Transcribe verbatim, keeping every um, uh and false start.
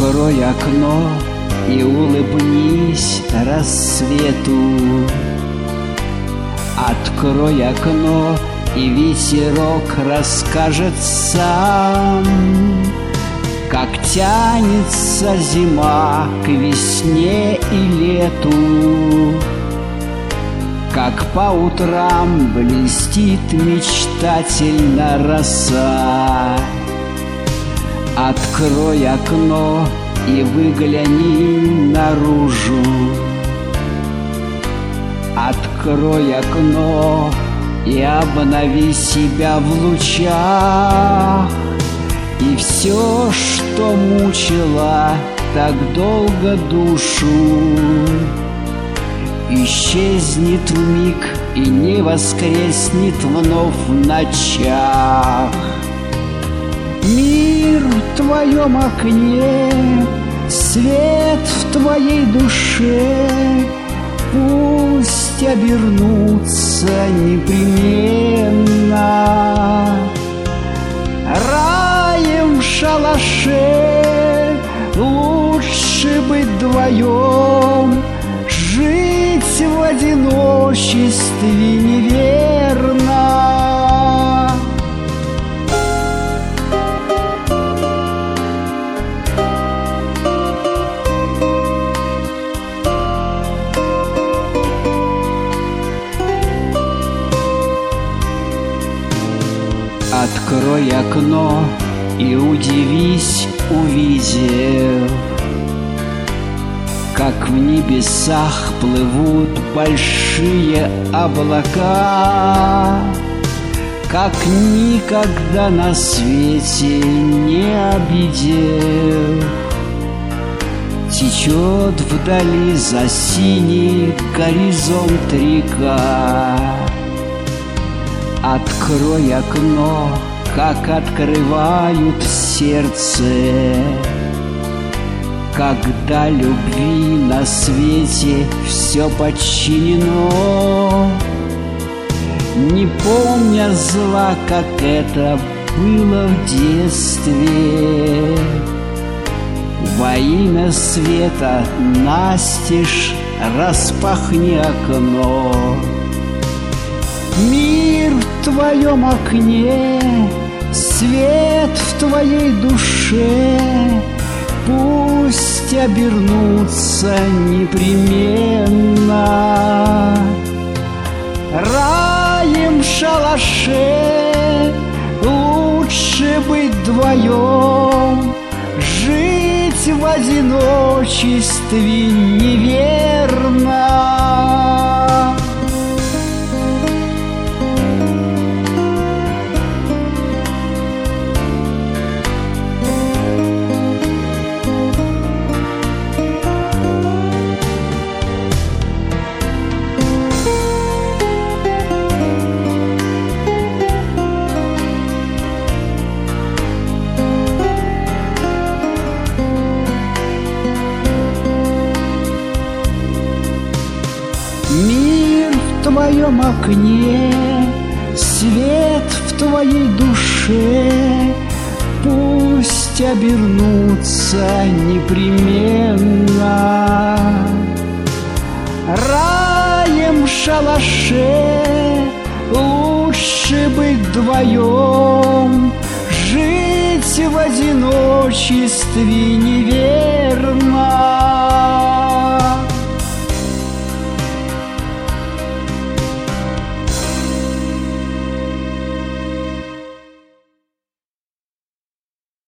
Открой окно и улыбнись рассвету. Открой окно, и ветерок расскажет сам, как тянется зима к весне и лету, как по утрам блестит мечтательно роса. Открой окно и выгляни наружу. Открой окно и обнови себя в лучах, и все, что мучило так долго душу, исчезнет вмиг и не воскреснет вновь в ночах. Мир в твоем окне, свет в твоей душе, пусть обернутся непременно раем в шалаше. Лучше быть вдвоем, жить в одиночестве неверно. Открой окно и удивись, увидев, как в небесах плывут большие облака, как никогда на свете не обидев. Течет вдали за синий горизонт река. Открой окно, как открывают в сердце, когда любви на свете все подчинено. Не помня зла, как это было в детстве, во имя света настежь распахни окно. Мир в твоем окне, свет в твоей душе, пусть обернутся непременно раем в шалаше. Лучше быть вдвоем, жить в одиночестве неверно. Мир в твоем окне, свет в твоей душе, пусть обернутся непременно раем в шалаше. Лучше быть вдвоем, жить в одиночестве неверно.